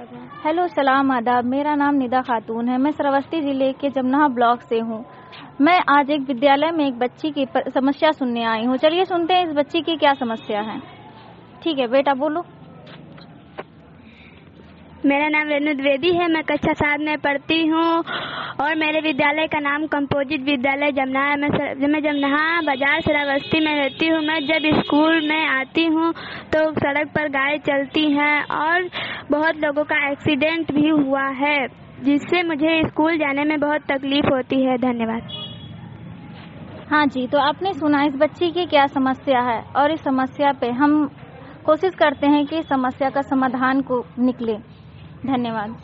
Hello, सलाम आदाब। मेरा नाम निदा खातून है। मैं श्रावस्ती जिले के जमनाहा ब्लॉक से हूँ। मैं आज एक विद्यालय में एक बच्ची की समस्या सुनने आई हूँ। चलिए सुनते हैं इस बच्ची की क्या समस्या है। ठीक है बेटा, बोलो। मेरा नाम रेणु द्विवेदी है। मैं कक्षा 7 में पढ़ती हूँ और मेरे विद्यालय का नाम कंपोजिट विद्यालय जमनाहा है। मैं जमनाहा बाजार श्रावस्ती में रहती हूँ। मैं जब स्कूल में आती हूँ तो सड़क पर गाड़ी चलती हैं और बहुत लोगों का एक्सीडेंट भी हुआ है, जिससे मुझे स्कूल जाने में बहुत तकलीफ होती है। धन्यवाद। हाँ जी, तो आपने सुना इस बच्ची की क्या समस्या है और इस समस्या पे हम कोशिश करते हैं कि इस समस्या का समाधान को निकले। धन्यवाद।